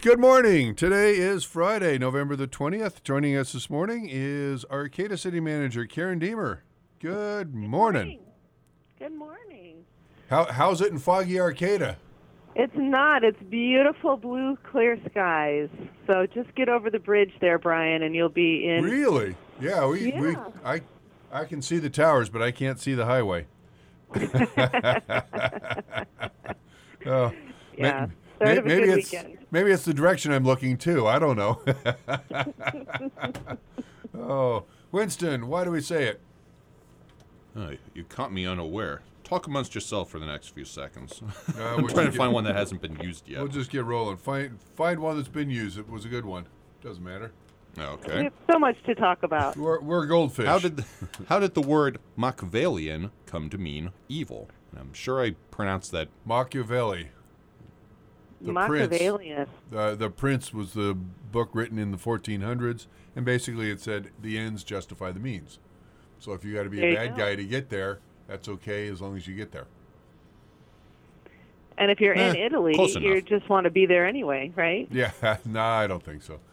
Good morning. Today is Friday, November the 20th. Joining us this morning is Arcata City Manager Karen Deemer. Good morning. Good morning. How's it in foggy Arcata? It's not. It's beautiful blue, clear skies. So just get over the bridge there, Brian, and you'll be in. Really? Yeah, I can see the towers, but I can't see the highway. Oh, yeah. Start of a good weekend. Maybe it's the direction I'm looking too. I don't know. Oh, Winston, why do we say it? You caught me unaware. Talk amongst yourself for the next few seconds. I'm trying to find one that hasn't been used yet. We'll just get rolling. Find one that's been used. It was a good one. Doesn't matter. Okay. We have so much to talk about. We're goldfish. How did the word Machiavellian come to mean evil? I'm sure I pronounced that. Machiavelli. Machiavellian. The Prince was the book written in the 1400s, and basically it said the ends justify the means. So if you got to be a bad guy to get there, that's okay as long as you get there. And if you're in Italy, you just want to be there anyway, right? Yeah, no, I don't think so.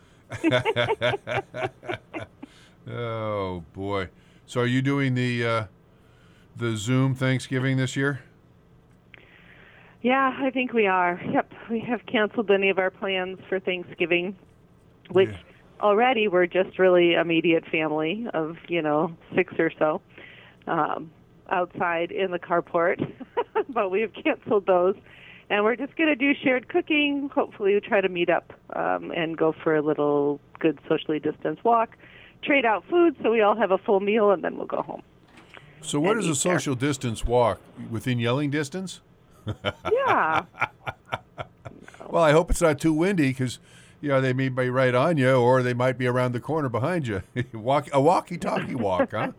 Oh boy! So are you doing the Zoom Thanksgiving this year? Yeah, I think we are. Yep, we have canceled any of our plans for Thanksgiving, which already we're just really immediate family of 6 or so outside in the carport, but we have canceled those. And we're just going to do shared cooking. Hopefully we try to meet up and go for a little good socially distanced walk, trade out food so we all have a full meal, and then we'll go home. So what is a social distance walk? Within yelling distance? Yeah. Well, I hope it's not too windy because, they may be right on you or they might be around the corner behind you. A walkie-talkie walk, huh?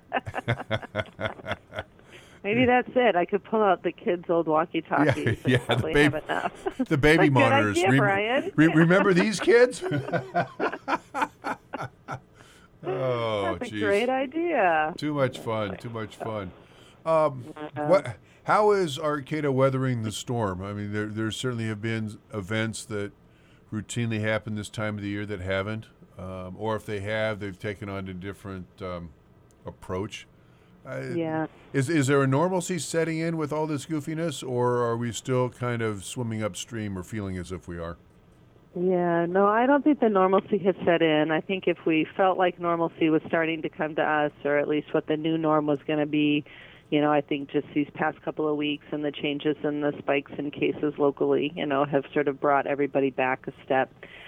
Maybe that's it. I could pull out the kids' old walkie-talkies. Yeah, the baby monitors. Good idea, Brian. Remember these kids? Oh, that's a great idea. Too much fun. How is Arcata weathering the storm? I mean, there certainly have been events that routinely happen this time of the year that haven't, or if they have, they've taken on a different approach. Yeah. Is there a normalcy setting in with all this goofiness, or are we still kind of swimming upstream or feeling as if we are? Yeah, no, I don't think the normalcy has set in. I think if we felt like normalcy was starting to come to us, or at least what the new norm was going to be, I think just these past couple of weeks and the changes in the spikes in cases locally, have sort of brought everybody back a step.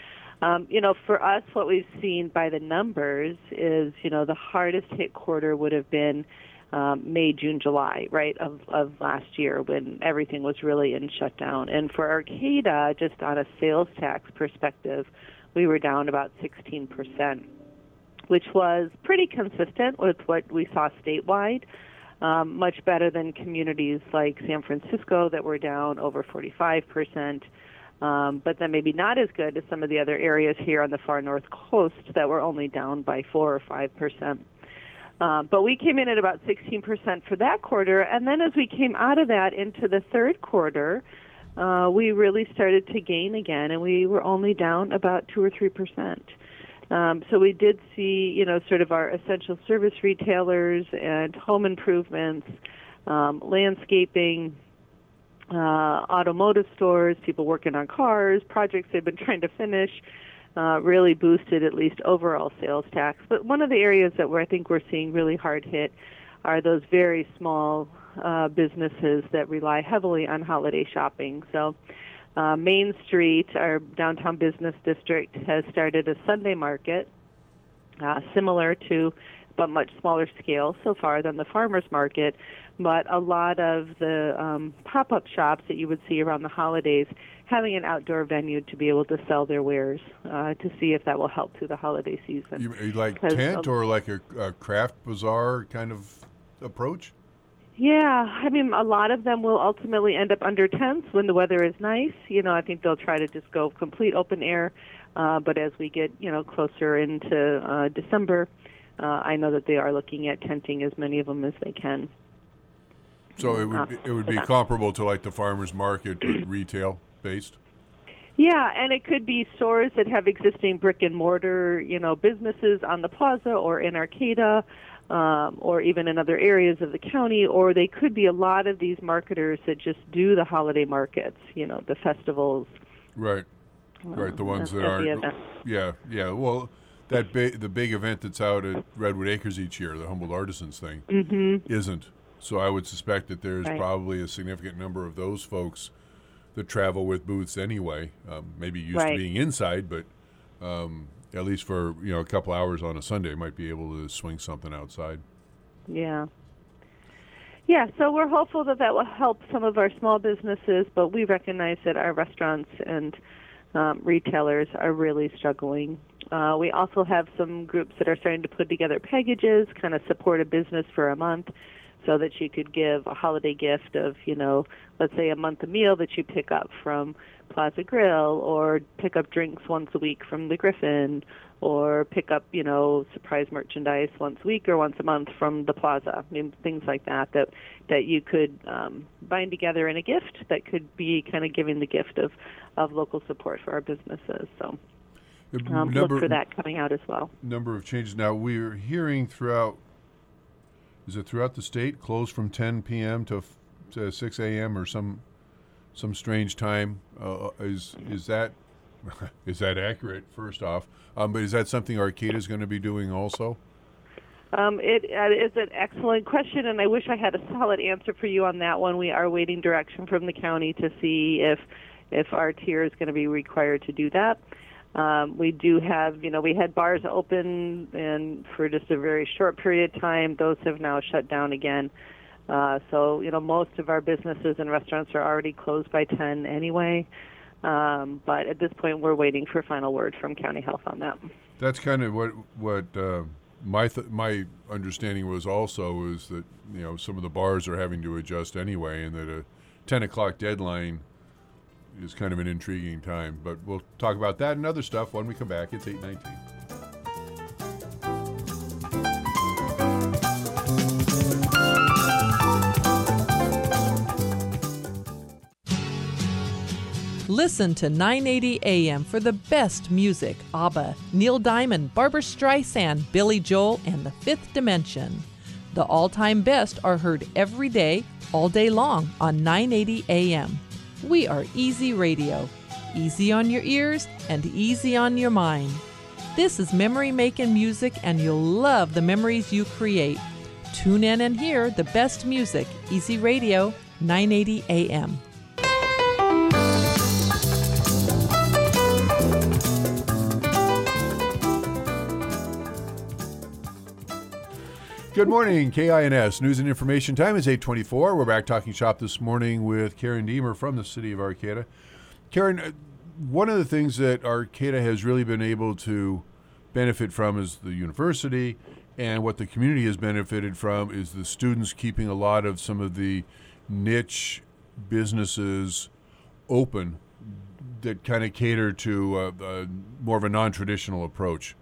For us, what we've seen by the numbers is, the hardest hit quarter would have been May, June, July, right, of last year when everything was really in shutdown. And for Arcata, just on a sales tax perspective, we were down about 16%, which was pretty consistent with what we saw statewide. Much better than communities like San Francisco that were down over 45%, but then maybe not as good as some of the other areas here on the far north coast that were only down by 4 or 5%. But we came in at about 16% for that quarter, and then as we came out of that into the third quarter, we really started to gain again, and we were only down about 2 or 3%. So we did see, sort of our essential service retailers and home improvements, landscaping, automotive stores, people working on cars, projects they've been trying to finish, really boosted at least overall sales tax. But one of the areas that I think we're seeing really hard hit are those very small businesses that rely heavily on holiday shopping. So Main Street, our downtown business district, has started a Sunday market similar to, but much smaller scale so far than the farmers market. But a lot of the pop-up shops that you would see around the holidays having an outdoor venue to be able to sell their wares to see if that will help through the holiday season. You like tent or like a craft bazaar kind of approach? Yeah, I mean, a lot of them will ultimately end up under tents when the weather is nice. I think they'll try to just go complete open air. But as we get, closer into December, I know that they are looking at tenting as many of them as they can. So it would be comparable to like the farmers market, but retail based. Yeah, and it could be stores that have existing brick and mortar, businesses on the plaza or in Arcata, or even in other areas of the county, or they could be a lot of these marketers that just do the holiday markets, the festivals. Right. Right, the ones that are, yeah. Well, the big event that's out at Redwood Acres each year, the Humboldt Artisans thing, isn't. So I would suspect that there's probably a significant number of those folks that travel with booths anyway. Maybe used to being inside, but at least for a couple hours on a Sunday, might be able to swing something outside. Yeah. Yeah, so we're hopeful that will help some of our small businesses, but we recognize that our restaurants and retailers are really struggling. We also have some groups that are starting to put together packages, kind of support a business for a month, so that you could give a holiday gift of, let's say a month a meal that you pick up from Plaza Grill, or pick up drinks once a week from the Griffin, or pick up, surprise merchandise once a week or once a month from the Plaza. I mean, things like that you could bind together in a gift that could be kind of giving the gift of local support for our businesses. So look for that coming out as well. Number of changes. Now, we're hearing throughout the state, closed from 10 p.m. to 6 a.m. or some strange time? Is that accurate, first off? But is that something Arcata is going to be doing also? It is an excellent question, and I wish I had a solid answer for you on that one. We are waiting direction from the county to see if our tier is going to be required to do that. We do have, we had bars open and for just a very short period of time. Those have now shut down again. So, most of our businesses and restaurants are already closed by 10 anyway. But at this point, we're waiting for final word from County Health on that. That's kind of what my understanding was also, is that, some of the bars are having to adjust anyway, and that a 10 o'clock deadline is kind of an intriguing time. But we'll talk about that and other stuff when we come back. It's 8:19. Listen to 980 AM for the best music. ABBA, Neil Diamond, Barbra Streisand, Billy Joel, and The Fifth Dimension. The all-time best are heard every day, all day long on 980 AM. We are Easy Radio. Easy on your ears and easy on your mind. This is memory-making music, and you'll love the memories you create. Tune in and hear the best music. Easy Radio, 980 AM. Good morning, KINS. News and information time is 8:24. We're back talking shop this morning with Karen Deemer from the city of Arcata. Karen, one of the things that Arcata has really been able to benefit from is the university, and what the community has benefited from is the students keeping a lot of some of the niche businesses open that kind of cater to more of a non-traditional approach.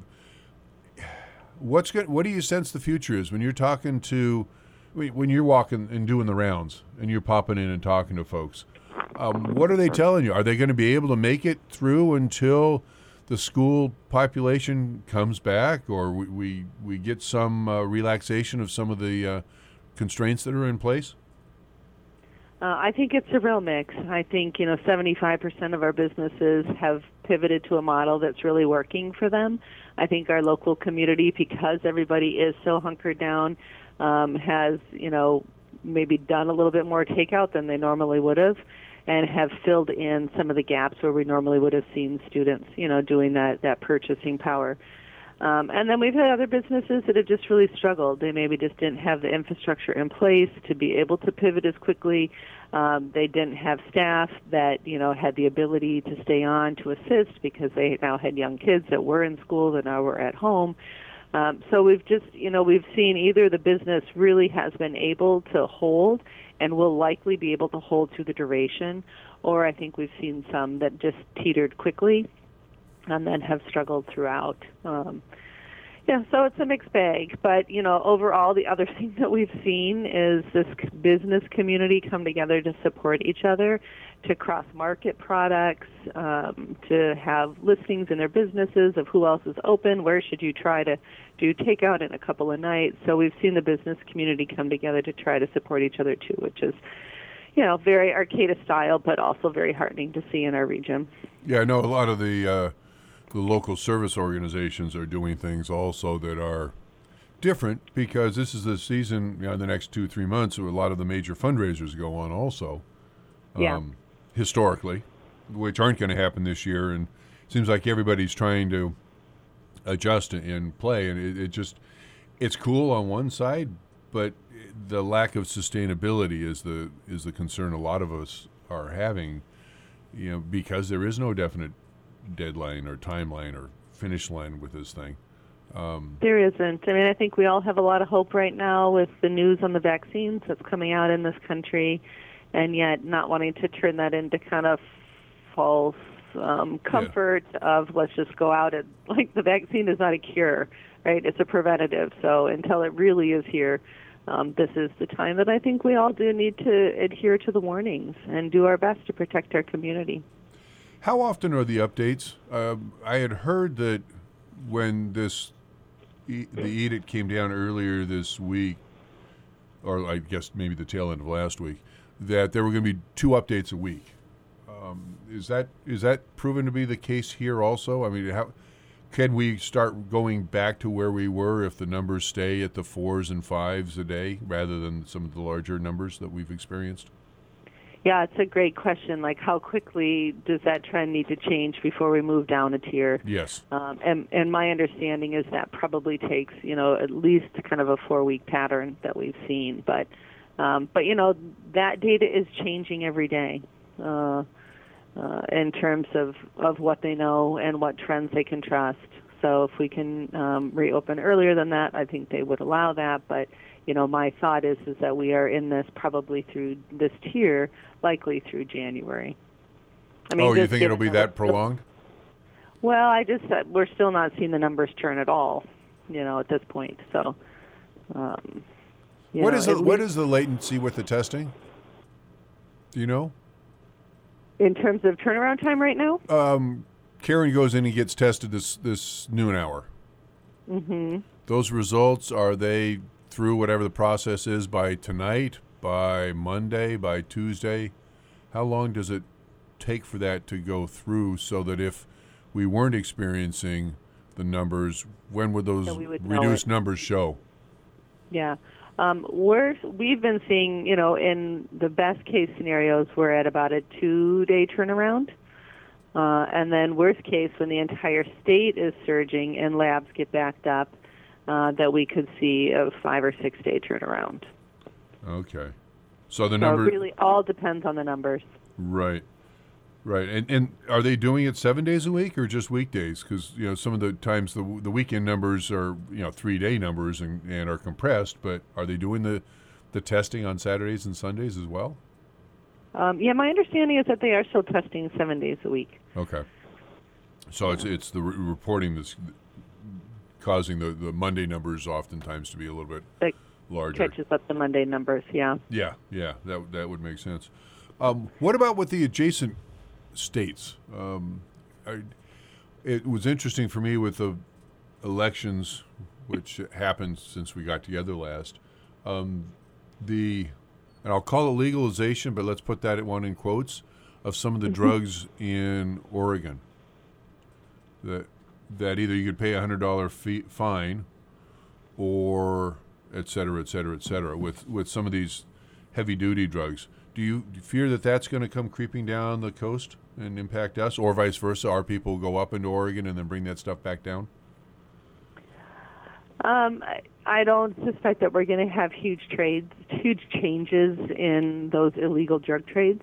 What do you sense the future is when you're talking to, when you're walking and doing the rounds and you're popping in and talking to folks? What are they telling you? Are they going to be able to make it through until the school population comes back, or we get some relaxation of some of the constraints that are in place? I think it's a real mix. I think 75% of our businesses have pivoted to a model that's really working for them. I think our local community, because everybody is so hunkered down, has maybe done a little bit more takeout than they normally would have, and have filled in some of the gaps where we normally would have seen students doing that purchasing power. And then we've had other businesses that have just really struggled. They maybe just didn't have the infrastructure in place to be able to pivot as quickly. They didn't have staff that, had the ability to stay on to assist, because they now had young kids that were in school that now were at home. So we've just, we've seen either the business really has been able to hold and will likely be able to hold through the duration, or I think we've seen some that just teetered quickly and then have struggled throughout. Yeah, so it's a mixed bag. But, overall, the other thing that we've seen is this business community come together to support each other, to cross-market products, to have listings in their businesses of who else is open, where should you try to do takeout in a couple of nights. So we've seen the business community come together to try to support each other, too, which is, very Arcata style, but also very heartening to see in our region. Yeah, I know a lot of the local service organizations are doing things also that are different because this is the season, in the next 2-3 months, where a lot of the major fundraisers go on also. Yeah. Historically, which aren't going to happen this year, and it seems like everybody's trying to adjust and play, and it's cool on one side, but the lack of sustainability is the concern a lot of us are having, because there is no definite deadline or timeline or finish line with this thing. There isn't. I mean, I think we all have a lot of hope right now with the news on the vaccines that's coming out in this country, and yet not wanting to turn that into kind of false comfort of let's just go out and, the vaccine is not a cure, right? It's a preventative. So until it really is here, this is the time that I think we all do need to adhere to the warnings and do our best to protect our community. How often are the updates? I had heard that when the edict came down earlier this week, or I guess maybe the tail end of last week, that there were going to be 2 updates a week. Is that proven to be the case here also? I mean, how can we start going back to where we were if the numbers stay at the 4s and 5s a day rather than some of the larger numbers that we've experienced? Yeah, it's a great question. How quickly does that trend need to change before we move down a tier? Yes. And my understanding is that probably takes, at least kind of a 4-week pattern that we've seen. But that data is changing every day in terms of what they know and what trends they can trust. So if we can reopen earlier than that, I think they would allow that. But my thought is that we are in this probably through this tier, likely through January. I mean, you think it'll be that prolonged? Well, I just said we're still not seeing the numbers turn at all, at this point. So, what is the latency with the testing? Do you know? In terms of turnaround time right now? Karen goes in and gets tested this noon hour. Mm-hmm. Those results, are they through whatever the process is by tonight, by Monday, by Tuesday? How long does it take for that to go through so that if we weren't experiencing the numbers, when would those reduced numbers show? Yeah. We've been seeing, in the best case scenarios, we're at about a 2-day turnaround. And then worst case, when the entire state is surging and labs get backed up, that we could see a 5 or 6 day turnaround. Okay. So the number... it really all depends on the numbers. Right. And are they doing it 7 days a week or just weekdays? Because, some of the times the weekend numbers are, 3-day numbers and are compressed, but are they doing the testing on Saturdays and Sundays as well? Yeah, my understanding is that they are still testing 7 days a week. Okay. So it's the reporting that's causing the Monday numbers oftentimes to be a little bit larger. Catches up the Monday numbers, yeah. Yeah, that would make sense. What about with the adjacent states? It was interesting for me with the elections, which happened since we got together last. And I'll call it legalization, but let's put that one in quotes, of some of the drugs in Oregon. That either you could pay a $100 fine, or et cetera, et cetera, et cetera, with some of these heavy-duty drugs. Do you fear that that's going to come creeping down the coast and impact us, or vice versa? Our people go up into Oregon and then bring that stuff back down? I don't suspect that we're going to have huge changes in those illegal drug trades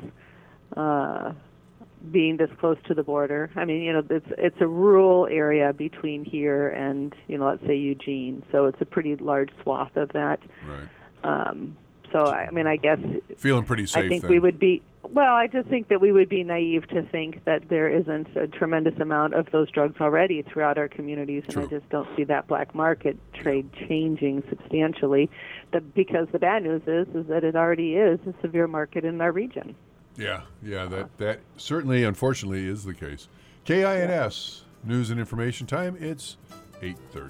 being this close to the border. I mean, it's a rural area between here and, let's say Eugene, so it's a pretty large swath of that. Right. So, I mean, I guess... Feeling pretty safe, I think then. we would be... Well, I just think that we would be naive to think that there isn't a tremendous amount of those drugs already throughout our communities, and True. I just don't see that black market trade changing substantially. Because the bad news is that it already is a severe market in our region. Yeah, that certainly, unfortunately, is the case. KINS, News and Information Time, it's 8:30.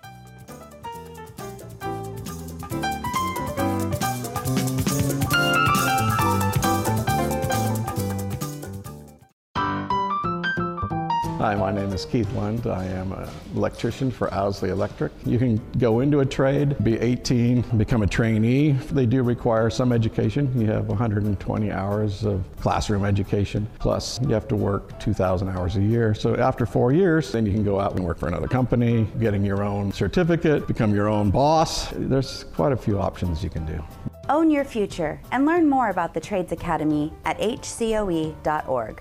Hi, my name is Keith Lund. I am an electrician for Owsley Electric. You can go into a trade, be 18, become a trainee. They do require some education. You have 120 hours of classroom education, plus you have to work 2,000 hours a year. So after 4 years, then you can go out and work for another company, getting your own certificate, become your own boss. There's quite a few options you can do. Own your future and learn more about the Trades Academy at hcoe.org.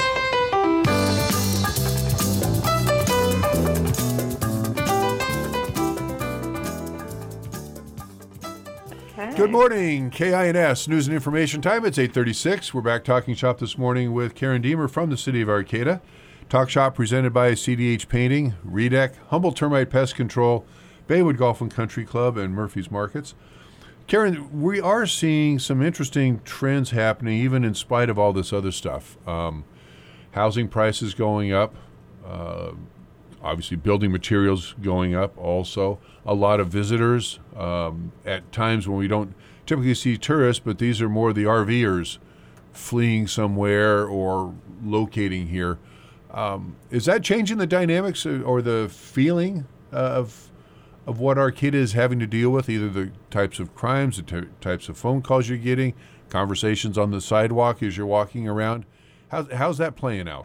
Good morning, KINS, News and Information Time. It's 8:36. We're back talking shop this morning with Karen Deemer from the city of Arcata. Talk shop presented by CDH Painting, Redec, Humboldt Termite Pest Control, Baywood Golf and Country Club, and Murphy's Markets. Karen, we are seeing some interesting trends happening even in spite of all this other stuff. Housing prices going up, obviously building materials going up also. A lot of visitors at times when we don't typically see tourists, but these are more the RVers fleeing somewhere or locating here. Is that changing the dynamics or the feeling of what Arcata is having to deal with, either the types of crimes, the types of phone calls you're getting, conversations on the sidewalk as you're walking around? How's that playing out?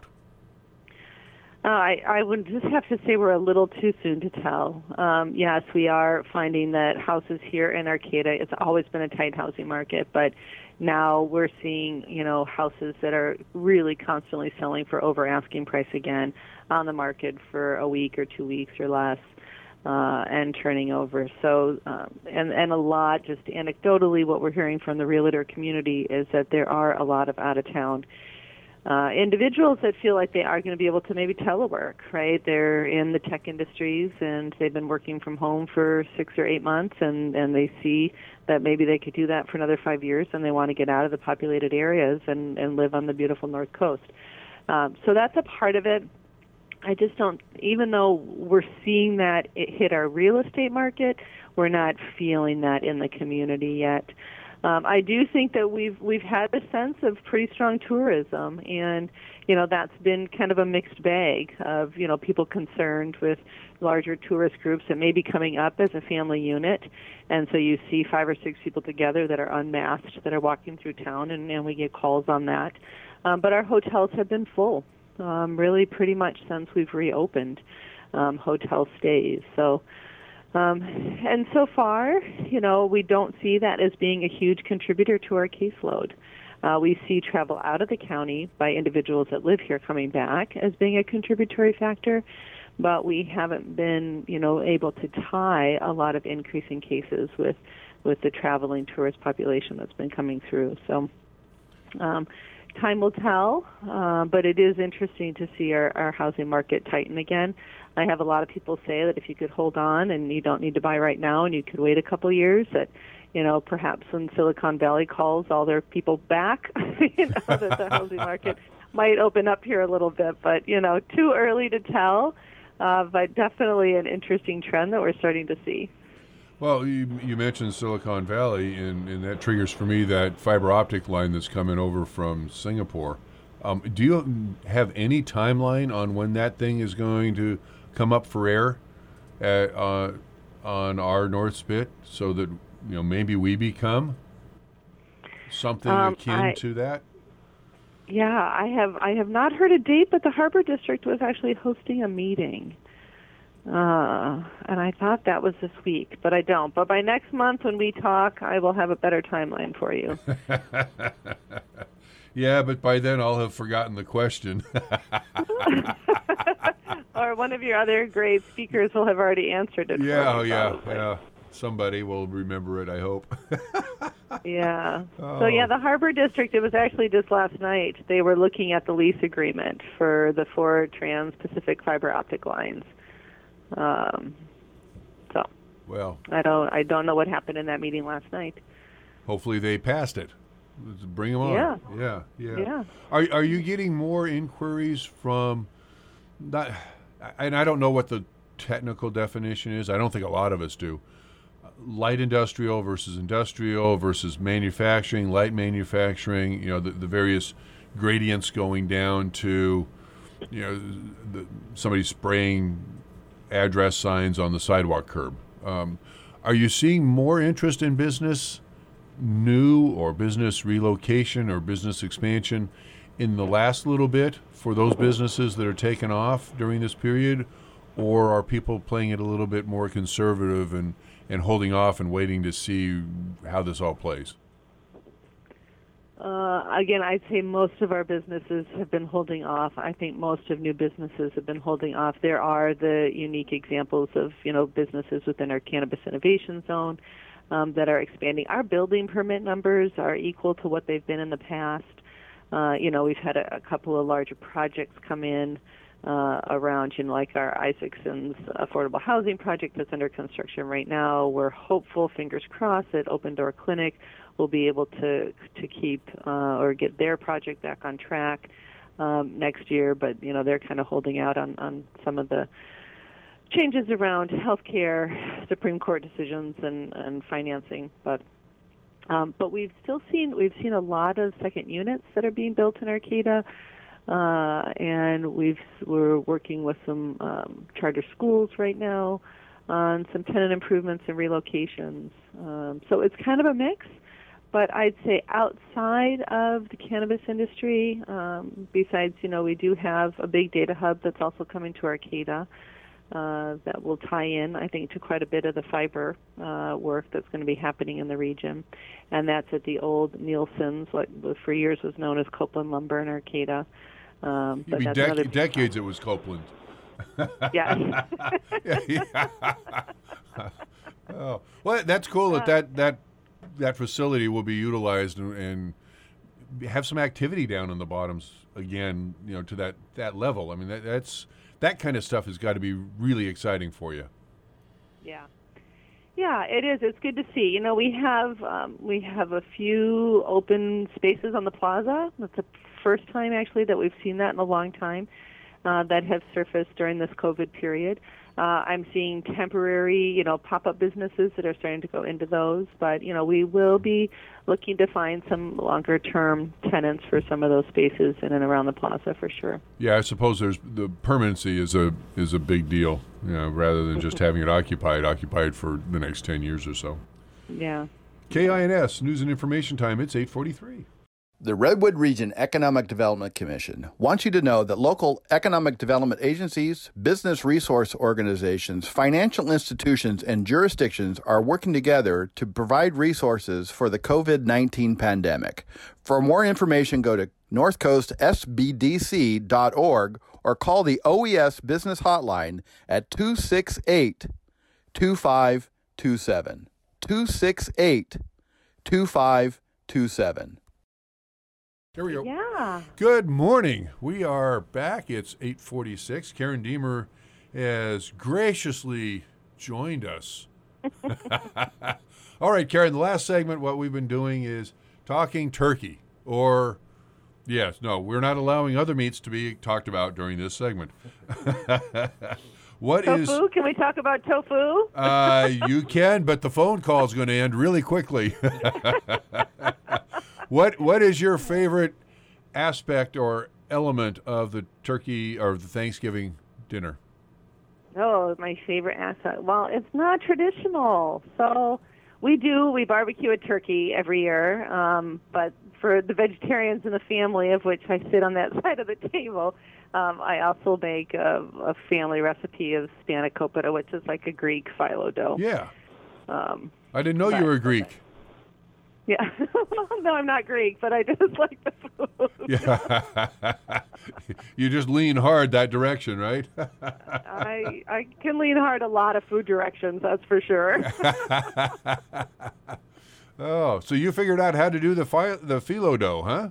I would just have to say we're a little too soon to tell. Yes, we are finding that houses here in Arcata, it's always been a tight housing market, but now we're seeing, houses that are really constantly selling for over asking price again on the market for a week or 2 weeks or less. And turning over. So, and a lot, just anecdotally, what we're hearing from the realtor community is that there are a lot of out-of-town individuals that feel like they are going to be able to maybe telework, right? They're in the tech industries, and they've been working from home for 6 or 8 months, and they see that maybe they could do that for another 5 years, and they want to get out of the populated areas and live on the beautiful North Coast. So that's a part of it. I just don't, even though we're seeing that it hit our real estate market, we're not feeling that in the community yet. I do think that we've had a sense of pretty strong tourism, and that's been kind of a mixed bag of people concerned with larger tourist groups that may be coming up as a family unit, and so you see 5 or 6 people together that are unmasked that are walking through town, and we get calls on that. But our hotels have been full. Really pretty much since we've reopened hotel stays. So, and so far, we don't see that as being a huge contributor to our caseload. We see travel out of the county by individuals that live here coming back as being a contributory factor, but we haven't been, able to tie a lot of increasing cases with the traveling tourist population that's been coming through. So, time will tell, but it is interesting to see our housing market tighten again. I have a lot of people say that if you could hold on and you don't need to buy right now and you could wait a couple years, that perhaps when Silicon Valley calls all their people back, that the housing market might open up here a little bit. But too early to tell, but definitely an interesting trend that we're starting to see. Well, you mentioned Silicon Valley, and that triggers for me that fiber optic line that's coming over from Singapore. Do you have any timeline on when that thing is going to come up for air on our North Spit, so that maybe we become something akin to that? Yeah, I have not heard a date, but the Harbor District was actually hosting a meeting. And I thought that was this week, but I don't. But by next month when we talk, I will have a better timeline for you. Yeah, but by then I'll have forgotten the question. Or one of your other great speakers will have already answered it. Yeah. Somebody will remember it, I hope. Yeah. Oh. So, yeah, the Harbor District, it was actually just last night. They were looking at the lease agreement for the 4 Trans-Pacific fiber optic lines. So, Well, I don't know what happened in that meeting last night. hopefully they passed it. Let's bring them on. Yeah. Are you getting more inquiries from, and I don't know what the technical definition is. I don't think a lot of us do. Light industrial versus manufacturing, light manufacturing, the various gradients going down to, somebody spraying address signs on the sidewalk curb. Are you seeing more interest in business new or business relocation or business expansion in the last little bit for those businesses that are taken off during this period? Or are people playing it a little bit more conservative and holding off and waiting to see how this all plays? Again, I'd say most of our businesses have been holding off. I think most of new businesses have been holding off. There are the unique examples of, businesses within our Cannabis Innovation Zone that are expanding. Our building permit numbers are equal to what they've been in the past. We've had a couple of larger projects come in around, like our Isaacson's affordable housing project that's under construction right now. We're hopeful, fingers crossed, that Open Door Clinic will be able to keep or get their project back on track next year. But, they're kind of holding out on some of the changes around healthcare, Supreme Court decisions, and financing. But we've seen a lot of second units that are being built in Arcata. And we're working with some charter schools right now on some tenant improvements and relocations. So it's kind of a mix, but I'd say outside of the cannabis industry, besides, we do have a big data hub that's also coming to Arcata that will tie in, I think, to quite a bit of the fiber work that's going to be happening in the region. And that's at the old Nielsen's, what for years was known as Copeland Lumber in Arcata. But that's decades it was Copeland. Yeah. Oh, well, that's cool that facility will be utilized and have some activity down in the bottoms again, to that level. I mean, that kind of stuff has got to be really exciting for you. Yeah. Yeah, it is. It's good to see. We have a few open spaces on the plaza. That's the first time actually that we've seen that in a long time that have surfaced during this COVID period. I'm seeing temporary, pop-up businesses that are starting to go into those, but we will be looking to find some longer-term tenants for some of those spaces in and around the plaza for sure. Yeah, I suppose the permanency is a big deal, rather than just having it occupied for the next 10 years or so. Yeah. KINS News and Information Time. It's 8:43. The Redwood Region Economic Development Commission wants you to know that local economic development agencies, business resource organizations, financial institutions, and jurisdictions are working together to provide resources for the COVID-19 pandemic. For more information, go to northcoastsbdc.org or call the OES Business Hotline at 268-2527. 268-2527. There we go. Yeah. Good morning. We are back. It's 8:46. Karen Deemer has graciously joined us. All right, Karen, the last segment, what we've been doing is talking turkey. Or, yes, no, we're not allowing other meats to be talked about during this segment. Tofu? Can we talk about tofu? You can, but the phone call is going to end really quickly. What is your favorite aspect or element of the turkey or the Thanksgiving dinner? Oh, my favorite aspect. Well, it's not traditional. So we barbecue a turkey every year. But for the vegetarians in the family, of which I sit on that side of the table, I also make a family recipe of spanakopita, which is like a Greek phyllo dough. Yeah. I didn't know you were Greek. Yeah. No, I'm not Greek, but I just like the food. Yeah. You just lean hard that direction, right? I can lean hard a lot of food directions, that's for sure. Oh, so you figured out how to do the phyllo dough, huh?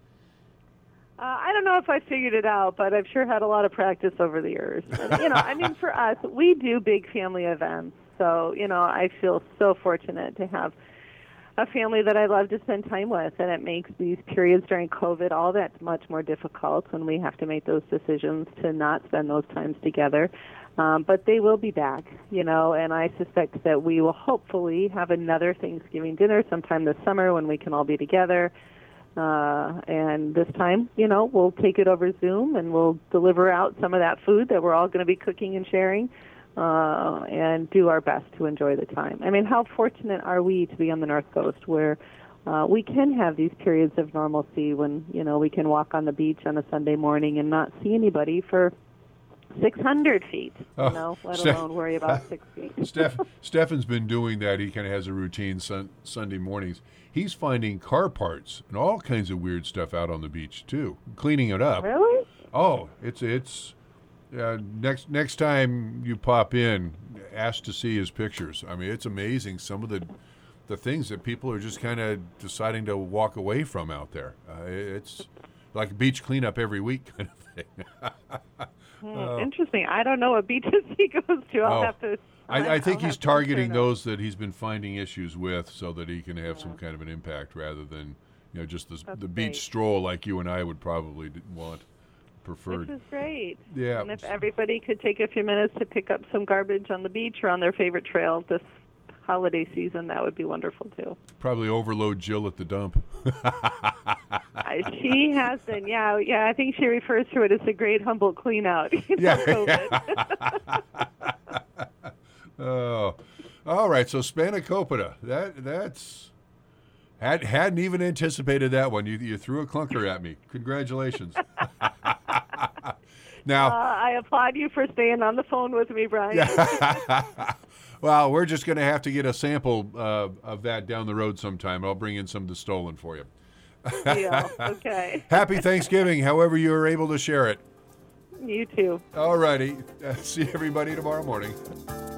I don't know if I figured it out, but I've sure had a lot of practice over the years. And, for us, we do big family events. So, I feel so fortunate to have a family that I love to spend time with, and it makes these periods during COVID all that much more difficult when we have to make those decisions to not spend those times together. But they will be back, and I suspect that we will hopefully have another Thanksgiving dinner sometime this summer when we can all be together. And this time, we'll take it over Zoom and we'll deliver out some of that food that we're all going to be cooking and sharing, and do our best to enjoy the time. I mean, how fortunate are we to be on the North Coast where we can have these periods of normalcy when, we can walk on the beach on a Sunday morning and not see anybody for 600 feet, let alone worry about 6 feet. Stefan's been doing that. He kind of has a routine Sunday mornings. He's finding car parts and all kinds of weird stuff out on the beach, too, cleaning it up. Really? Oh, it's next time you pop in, ask to see his pictures. I mean, it's amazing some of the things that people are just kind of deciding to walk away from out there. It's like a beach cleanup every week kind of thing. Interesting. I don't know what beaches he goes to. I'll have to. I think he's targeting those that he's been finding issues with so that he can have some kind of an impact rather than, just the beach stroll like you and I would probably want preferred. This is great. Yeah. And if everybody could take a few minutes to pick up some garbage on the beach or on their favorite trail this holiday season, that would be wonderful too. Probably overload Jill at the dump. She has been, yeah. I think she refers to it as the Great Humboldt Clean Out. COVID. Oh, all right. So Spanakopita, that's hadn't even anticipated that one. You threw a clunker at me. Congratulations. Now I applaud you for staying on the phone with me, Brian. Well, we're just going to have to get a sample of that down the road sometime. I'll bring in some of the stolen for you. Deal. Okay. Happy Thanksgiving, however you are able to share it. You too. All righty. See everybody tomorrow morning.